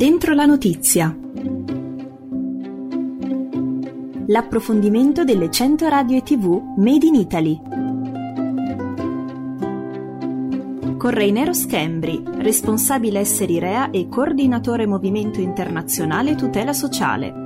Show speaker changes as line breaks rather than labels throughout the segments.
Dentro la notizia. L'approfondimento delle 100 radio e TV Made in Italy. Con Reinero Schembri, responsabile esseri Rea e coordinatore Movimento Internazionale Tutela Sociale.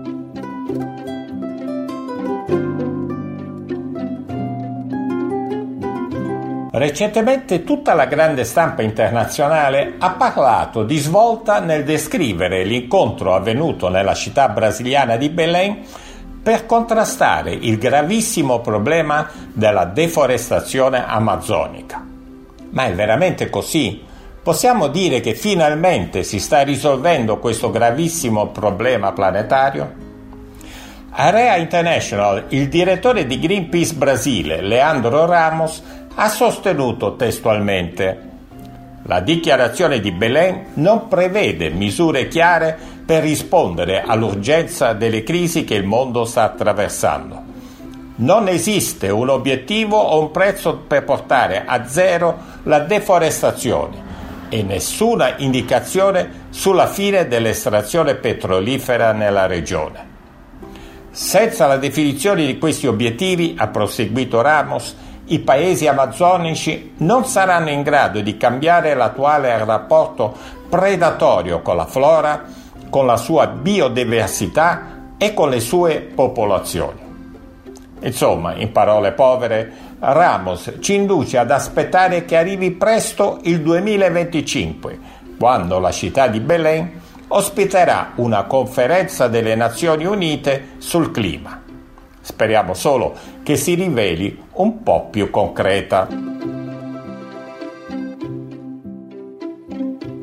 Recentemente tutta la grande stampa internazionale ha parlato di svolta nel descrivere l'incontro avvenuto nella città brasiliana di Belém per contrastare il gravissimo problema della deforestazione amazzonica. Ma è veramente così? Possiamo dire che finalmente si sta risolvendo questo gravissimo problema planetario? A Rea International, il direttore di Greenpeace Brasile, Leandro Ramos, ha sostenuto testualmente: la dichiarazione di Belém non prevede misure chiare per rispondere all'urgenza delle crisi che il mondo sta attraversando. Non esiste un obiettivo o un prezzo per portare a zero la deforestazione e nessuna indicazione sulla fine dell'estrazione petrolifera nella regione. Senza la definizione di questi obiettivi, ha proseguito Ramos, i paesi amazzonici non saranno in grado di cambiare l'attuale rapporto predatorio con la flora, con la sua biodiversità e con le sue popolazioni. Insomma, in parole povere, Ramos ci induce ad aspettare che arrivi presto il 2025, quando la città di Belém ospiterà una conferenza delle Nazioni Unite sul clima. Speriamo solo che si riveli un po' più concreta.